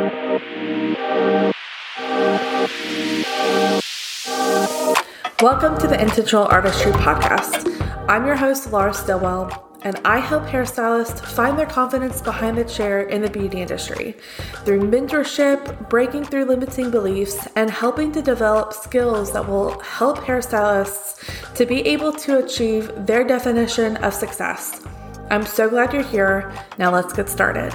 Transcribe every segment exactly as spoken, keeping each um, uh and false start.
Welcome to the Intentional Artistry Podcast. I'm your host, Laura Stillwell, and I help hairstylists find their confidence behind the chair in the beauty industry through mentorship, breaking through limiting beliefs, and helping to develop skills that will help hairstylists to be able to achieve their definition of success. I'm so glad you're here. Now let's get started.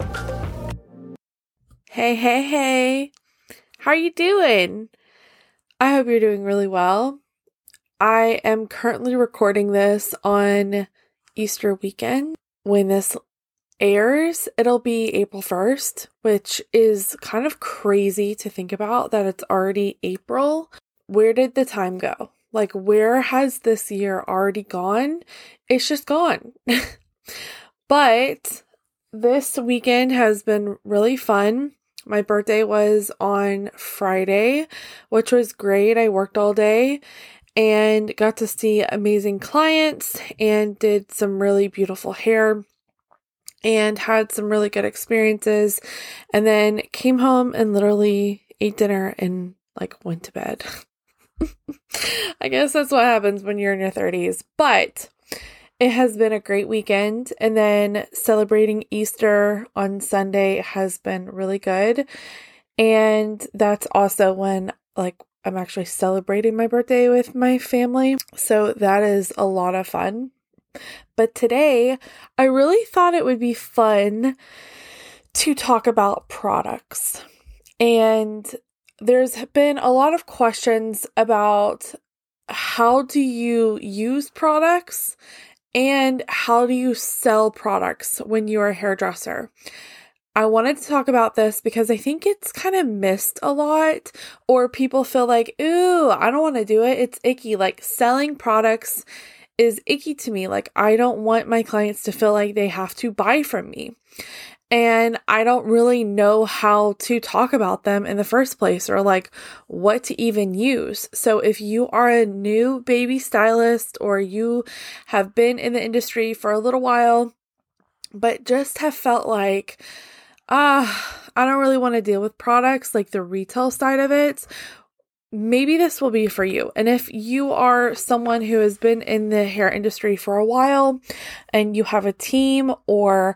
Hey, hey, hey. How are you doing? I hope you're doing really well. I am currently recording this on Easter weekend. When this airs, it'll be April first, which is kind of crazy to think about that it's already April. Where did the time go? Like, where has this year already gone? It's just gone. But this weekend has been really fun. My birthday was on Friday, which was great. I worked all day and got to see amazing clients and did some really beautiful hair and had some really good experiences, and then came home and literally ate dinner and like went to bed. I guess that's what happens when you're in your thirties, but it has been a great weekend, and then celebrating Easter on Sunday has been really good. And that's also when like I'm actually celebrating my birthday with my family. So that is a lot of fun. But today I really thought it would be fun to talk about products. And there's been a lot of questions about how do you use products and how do you sell products when you're a hairdresser? I wanted to talk about this because I think it's kind of missed a lot, or people feel like, ooh, I don't want to do it. It's icky. Like, selling products is icky to me. Like, I don't want my clients to feel like they have to buy from me. And I don't really know how to talk about them in the first place, or like what to even use. So if you are a new baby stylist, or you have been in the industry for a little while, but just have felt like, ah, uh, I don't really want to deal with products, like the retail side of it, maybe this will be for you. And if you are someone who has been in the hair industry for a while and you have a team, or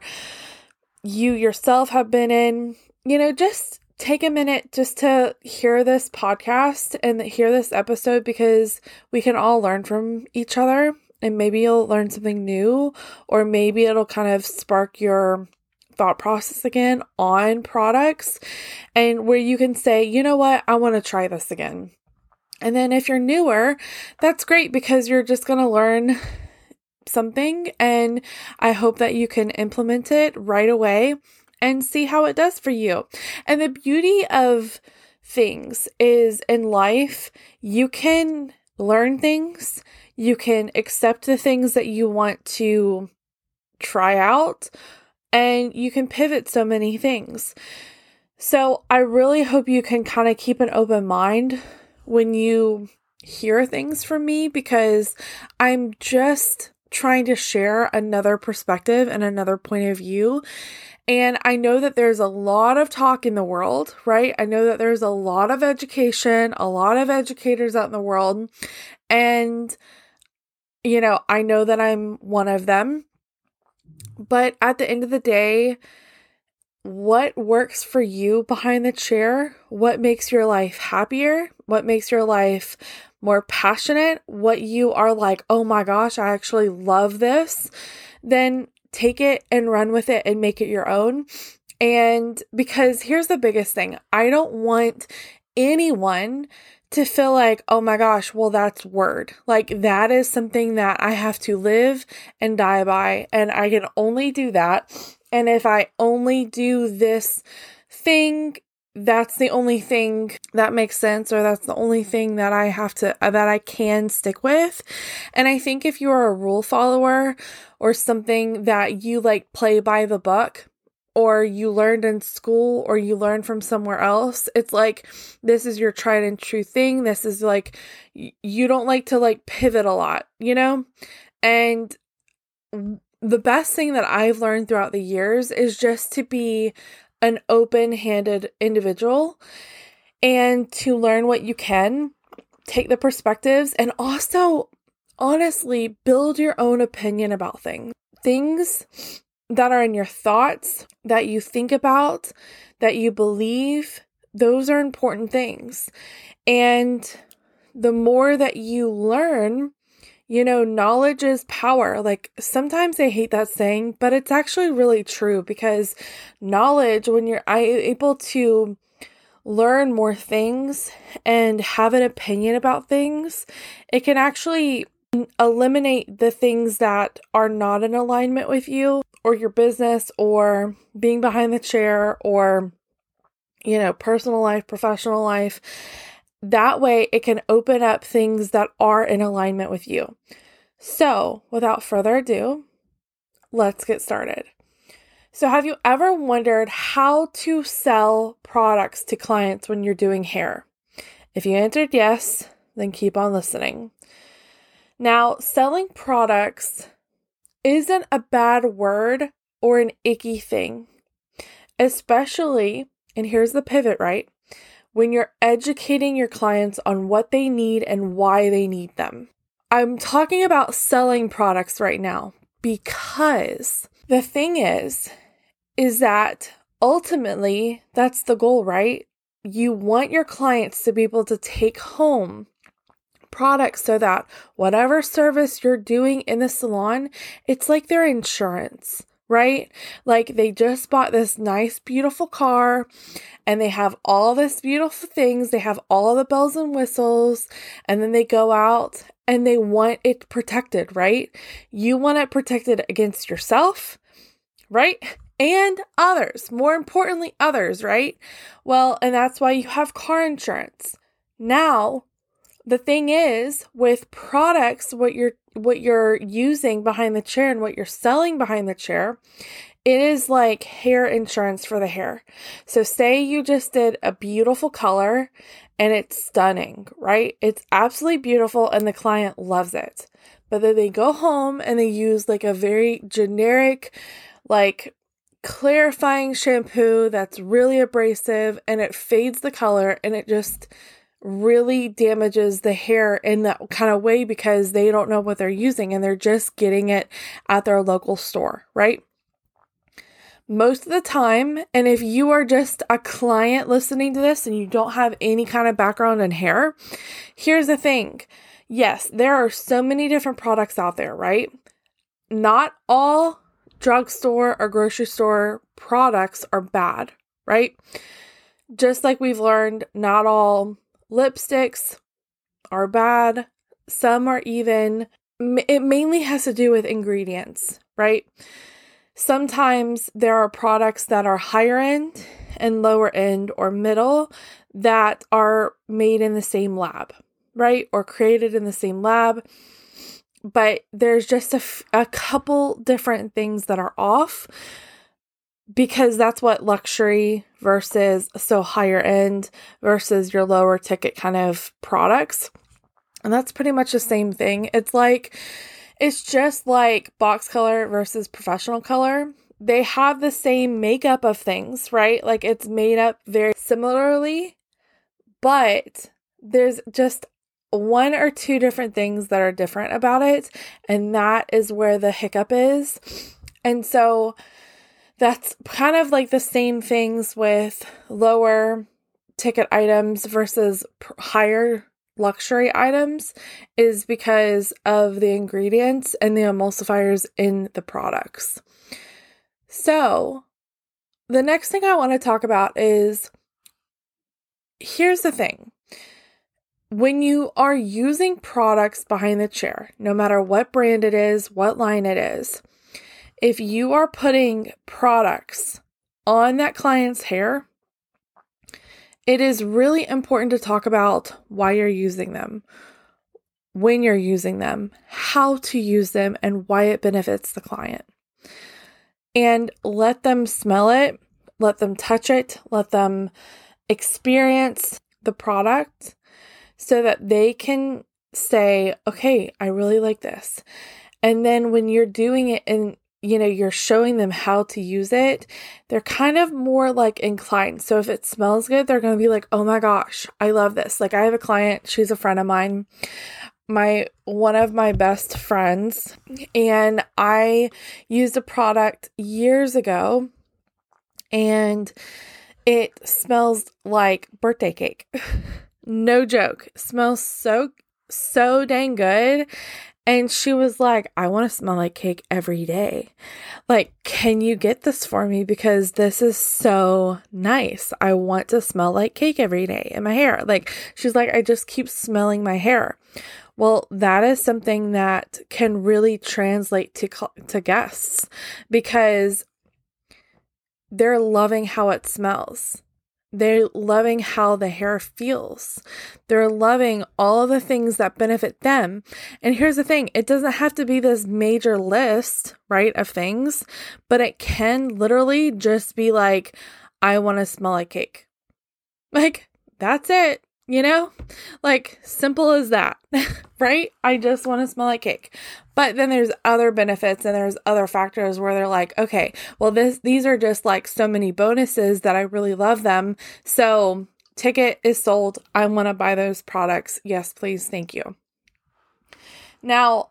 you yourself have been in, you know, just take a minute just to hear this podcast and hear this episode, because we can all learn from each other, and maybe you'll learn something new, or maybe it'll kind of spark your thought process again on products, and where you can say, you know what, I want to try this again. And then if you're newer, that's great, because you're just going to learn something, and I hope that you can implement it right away and see how it does for you. And the beauty of things is, in life, you can learn things, you can accept the things that you want to try out, and you can pivot so many things. So I really hope you can kind of keep an open mind when you hear things from me, because I'm just trying to share another perspective and another point of view. And I know that there's a lot of talk in the world, right? I know that there's a lot of education, a lot of educators out in the world. And, you know, I know that I'm one of them. But at the end of the day, what works for you behind the chair, what makes your life happier, what makes your life more passionate, what you are like, oh my gosh, I actually love this, then take it and run with it and make it your own. And because here's the biggest thing, I don't want anyone to feel like, oh my gosh, well, that's word. Like, that is something that I have to live and die by, and I can only do that. And if I only do this thing, that's the only thing that makes sense, or that's the only thing that I have to, that I can stick with. And I think if you are a rule follower, or something that you like play by the book, or you learned in school, or you learned from somewhere else, it's like, this is your tried and true thing. This is like, you don't like to like pivot a lot, you know? And the best thing that I've learned throughout the years is just to be an open-handed individual and to learn what you can, take the perspectives, and also honestly build your own opinion about things. Things that are in your thoughts, that you think about, that you believe, those are important things. And the more that you learn, you know, knowledge is power. Like sometimes I hate that saying, but it's actually really true, because knowledge, when you're able to learn more things and have an opinion about things, it can actually eliminate the things that are not in alignment with you or your business or being behind the chair or, you know, personal life, professional life. That way it can open up things that are in alignment with you. So without further ado, let's get started. So have you ever wondered how to sell products to clients when you're doing hair? If you answered yes, then keep on listening. Now, selling products isn't a bad word or an icky thing, especially, and here's the pivot, right? When you're educating your clients on what they need and why they need them. I'm talking about selling products right now because the thing is, is that ultimately that's the goal, right? You want your clients to be able to take home products so that whatever service you're doing in the salon, it's like their insurance, right? Like they just bought this nice, beautiful car and they have all this beautiful things. They have all the bells and whistles, and then they go out and they want it protected, right? You want it protected against yourself, right? And others, more importantly, others, right? Well, and that's why you have car insurance. Now, the thing is, with products, what you're what you're using behind the chair and what you're selling behind the chair, it is like hair insurance for the hair. So say you just did a beautiful color and it's stunning, right? It's absolutely beautiful and the client loves it. But then they go home and they use like a very generic, like clarifying shampoo that's really abrasive and it fades the color and it just really damages the hair in that kind of way because they don't know what they're using and they're just getting it at their local store, right? Most of the time, and if you are just a client listening to this and you don't have any kind of background in hair, here's the thing. Yes, there are so many different products out there, right? Not all drugstore or grocery store products are bad, right? Just like we've learned, not all lipsticks are bad. Some are even, it mainly has to do with ingredients, right? Sometimes there are products that are higher end and lower end or middle that are made in the same lab, right? Or created in the same lab. But there's just a, f- a couple different things that are off because that's what luxury versus so higher end versus your lower ticket kind of products. And that's pretty much the same thing. It's like, it's just like box color versus professional color. They have the same makeup of things, right? Like it's made up very similarly, but there's just one or two different things that are different about it. And that is where the hiccup is. And so that's kind of like the same things with lower ticket items versus pr- higher luxury items is because of the ingredients and the emulsifiers in the products. So the next thing I want to talk about is, here's the thing. When you are using products behind the chair, no matter what brand it is, what line it is, if you are putting products on that client's hair, it is really important to talk about why you're using them, when you're using them, how to use them, and why it benefits the client. And let them smell it, let them touch it, let them experience the product so that they can say, okay, I really like this. And then when you're doing it in you know, you're showing them how to use it, they're kind of more like inclined. So if it smells good, they're going to be like, oh my gosh, I love this. Like I have a client, she's a friend of mine, my, one of my best friends, and I used a product years ago and it smells like birthday cake. No joke. Smells so, so dang good. And she was like, I want to smell like cake every day. Like, can you get this for me? Because this is so nice. I want to smell like cake every day in my hair. Like, she's like, I just keep smelling my hair. Well, that is something that can really translate to, to guests because they're loving how it smells. They're loving how the hair feels. They're loving all of the things that benefit them. And here's the thing, it doesn't have to be this major list, right, of things, but it can literally just be like, I want to smell like cake. Like, that's it, you know? Like, simple as that, right? I just want to smell like cake. But then there's other benefits and there's other factors where they're like, okay, well, this these are just like so many bonuses that I really love them. So ticket is sold. I want to buy those products. Yes, please. Thank you. Now,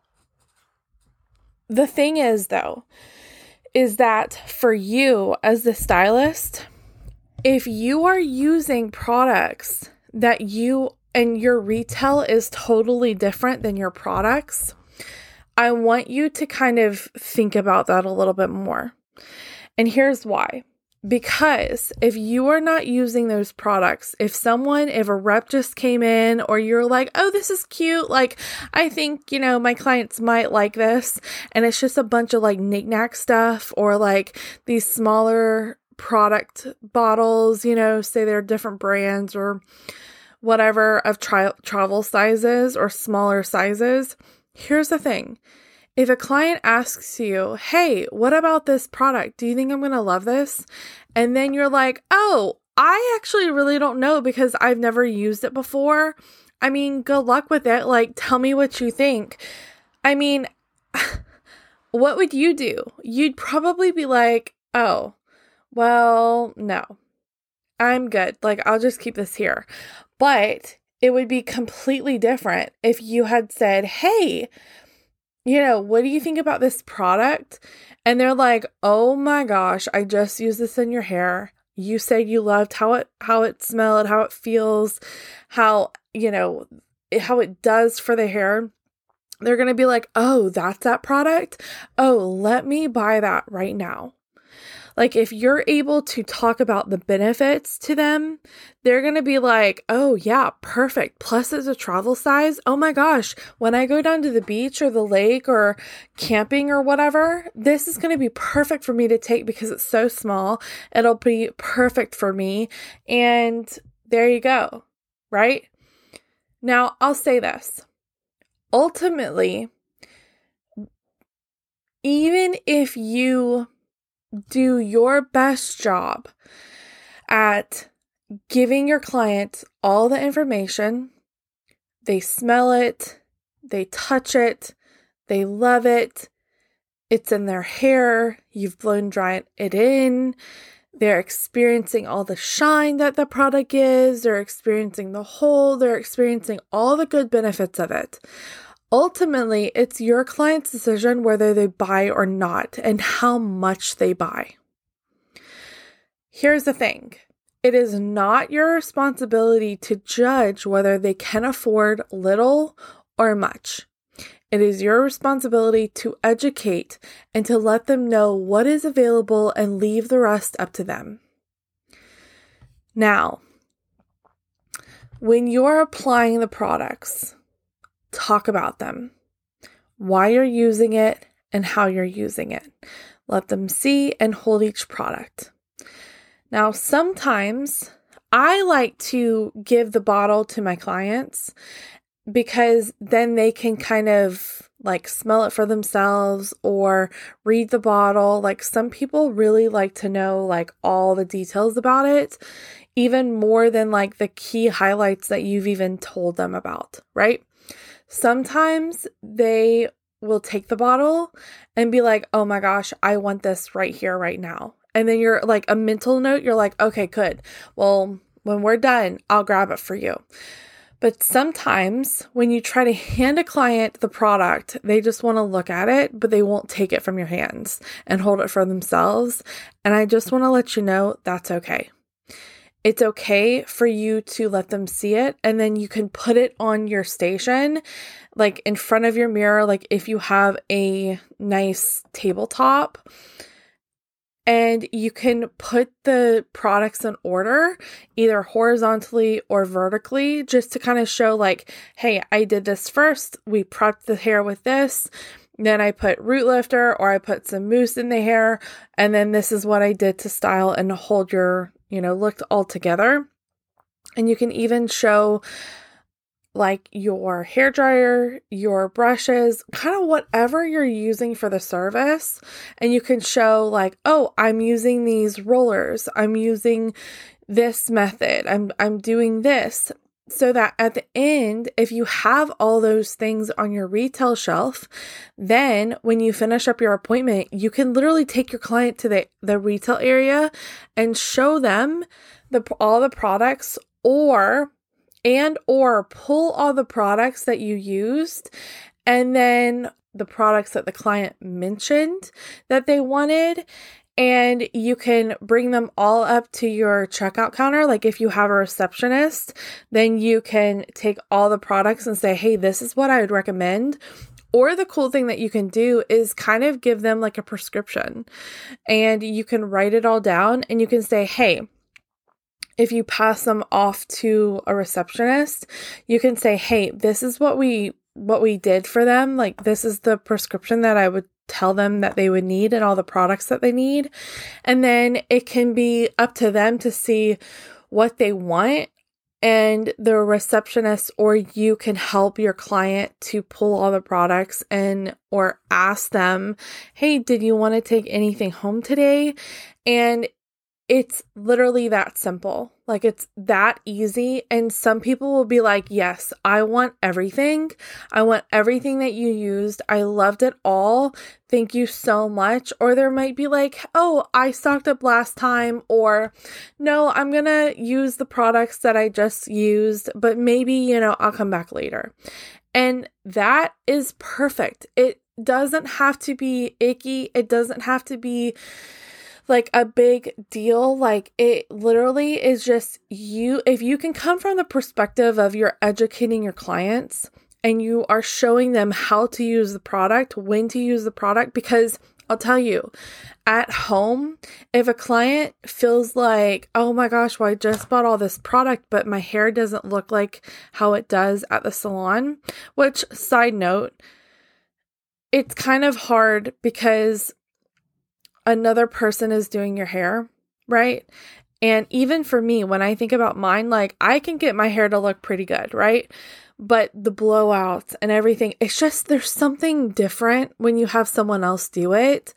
the thing is though, is that for you as the stylist, if you are using products that you and your retail is totally different than your products, I want you to kind of think about that a little bit more. And here's why. Because if you are not using those products, if someone, if a rep just came in or you're like, oh, this is cute. Like, I think, you know, my clients might like this. And it's just a bunch of like knickknack stuff or like these smaller product bottles, you know, say they're different brands or whatever of tri- travel sizes or smaller sizes. Here's the thing. If a client asks you, hey, what about this product? Do you think I'm going to love this? And then you're like, oh, I actually really don't know because I've never used it before. I mean, good luck with it. Like, tell me what you think. I mean, what would you do? You'd probably be like, oh, well, no, I'm good. Like, I'll just keep this here. But it would be completely different if you had said, hey, you know, what do you think about this product? And they're like, oh my gosh, I just used this in your hair. You said you loved how it, how it smelled, how it feels, how, you know, how it does for the hair. They're going to be like, oh, that's that product. Oh, let me buy that right now. Like if you're able to talk about the benefits to them, they're going to be like, oh yeah, perfect. Plus it's a travel size. Oh my gosh. When I go down to the beach or the lake or camping or whatever, this is going to be perfect for me to take because it's so small. It'll be perfect for me. And there you go. Right? Now I'll say this. Ultimately, even if you do your best job at giving your client all the information, they smell it, they touch it, they love it, it's in their hair, you've blown dry it in, they're experiencing all the shine that the product gives, they're experiencing the hold, they're experiencing all the good benefits of it. Ultimately, it's your client's decision whether they buy or not and how much they buy. Here's the thing. It is not your responsibility to judge whether they can afford little or much. It is your responsibility to educate and to let them know what is available and leave the rest up to them. Now, when you're applying the products, talk about them, why you're using it, and how you're using it. Let them see and hold each product. Now, sometimes I like to give the bottle to my clients because then they can kind of like smell it for themselves or read the bottle. Like some people really like to know like all the details about it, even more than like the key highlights that you've even told them about, right? Sometimes they will take the bottle and be like, oh my gosh, I want this right here, right now. And then you're like a mental note, you're like, okay, good. Well, when we're done, I'll grab it for you. But sometimes when you try to hand a client the product, they just want to look at it, but they won't take it from your hands and hold it for themselves. And I just want to let you know that's okay. It's okay for you to let them see it, and then you can put it on your station, like in front of your mirror, like if you have a nice tabletop. And you can put the products in order, either horizontally or vertically, just to kind of show like, hey, I did this first. We prepped the hair with this. Then I put root lifter or I put some mousse in the hair. And then this is what I did to style and hold your, you know, look all together. And you can even show like your hair dryer, your brushes, kind of whatever you're using for the service. And you can show like, oh, I'm using these rollers. I'm using this method. I'm, I'm doing this. So that at the end, if you have all those things on your retail shelf, then when you finish up your appointment, you can literally take your client to the, the retail area and show them the all the products or and or pull all the products that you used and then the products that the client mentioned that they wanted. And you can bring them all up to your checkout counter. Like if you have a receptionist, then you can take all the products and say, hey, this is what I would recommend. Or the cool thing that you can do is kind of give them like a prescription and you can write it all down and you can say, hey, if you pass them off to a receptionist, you can say, hey, this is what we what we did for them. Like this is the prescription that I would tell them that they would need and all the products that they need. And then it can be up to them to see what they want. And the receptionist or you can help your client to pull all the products and or ask them, hey, did you want to take anything home today? And it's literally that simple. Like it's that easy. And some people will be like, yes, I want everything. I want everything that you used. I loved it all. Thank you so much. Or there might be like, oh, I stocked up last time. Or no, I'm going to use the products that I just used, but maybe, you know, I'll come back later. And that is perfect. It doesn't have to be icky. It doesn't have to be like a big deal. Like it literally is just you. If you can come from the perspective of you're educating your clients and you are showing them how to use the product, when to use the product, because I'll tell you, at home, if a client feels like, oh my gosh, well, I just bought all this product, but my hair doesn't look like how it does at the salon, which side note, it's kind of hard because another person is doing your hair, right? And even for me, when I think about mine, like I can get my hair to look pretty good, right? But the blowouts and everything, it's just, there's something different when you have someone else do it.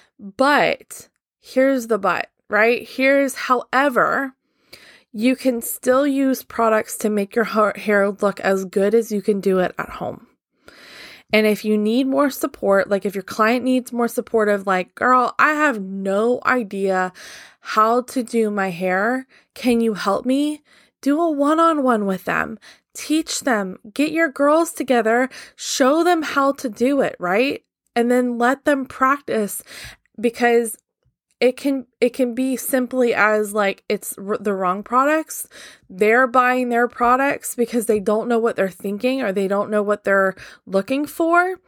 But here's the but, right? Here's, however, you can still use products to make your hair look as good as you can do it at home. And if you need more support, like if your client needs more support of like, girl, I have no idea how to do my hair. Can you help me? Do a one-on-one with them. Teach them. Get your girls together. Show them how to do it, right? And then let them practice, because It can it can be simply as like it's r- the wrong products. They're buying their products because they don't know what they're thinking or they don't know what they're looking for,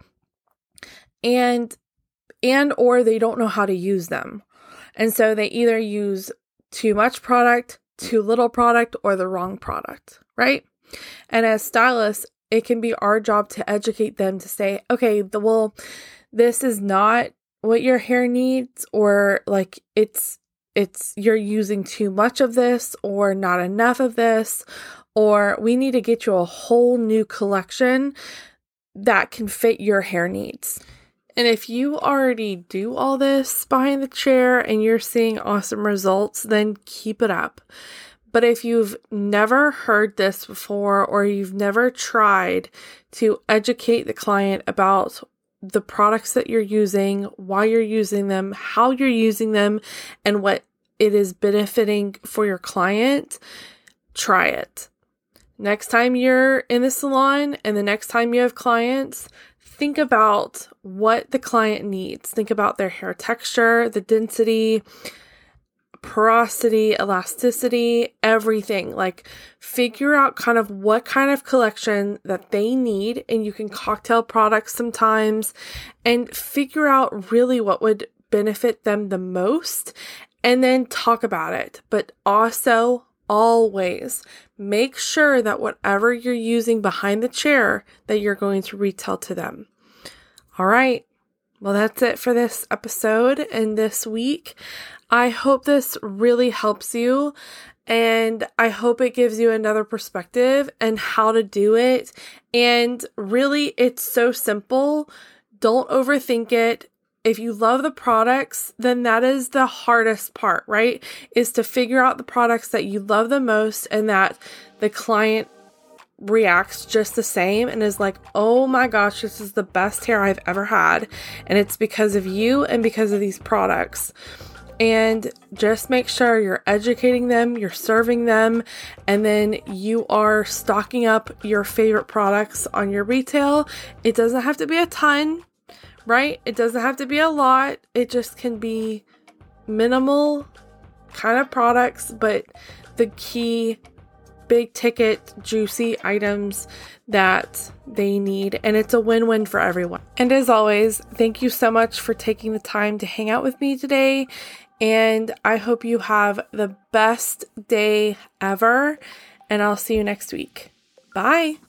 and and or they don't know how to use them. And so they either use too much product, too little product, or the wrong product, right? And as stylists, it can be our job to educate them to say, okay, the, well, this is not what your hair needs, or like it's it's you're using too much of this or not enough of this, or we need to get you a whole new collection that can fit your hair needs. And if you already do all this behind the chair and you're seeing awesome results, then keep it up. But if you've never heard this before, or you've never tried to educate the client about the products that you're using, why you're using them, how you're using them, and what it is benefiting for your client, try it. Next time you're in the salon and the next time you have clients, think about what the client needs. Think about their hair texture, the density, porosity, elasticity, everything. Like, figure out kind of what kind of collection that they need, and you can cocktail products sometimes, and figure out really what would benefit them the most, and then talk about it. But also, always make sure that whatever you're using behind the chair, that you're going to retail to them. All right. Well, that's it for this episode and this week. I hope this really helps you, and I hope it gives you another perspective and how to do it. And really, it's so simple. Don't overthink it. If you love the products, then that is the hardest part, right? Is to figure out the products that you love the most and that the client reacts just the same and is like, oh my gosh, this is the best hair I've ever had. And it's because of you and because of these products. And just make sure you're educating them, you're serving them, and then you are stocking up your favorite products on your retail. It doesn't have to be a ton, right? It doesn't have to be a lot. It just can be minimal kind of products, but the key big ticket, juicy items that they need. And it's a win-win for everyone. And as always, thank you so much for taking the time to hang out with me today. And I hope you have the best day ever. And I'll see you next week. Bye.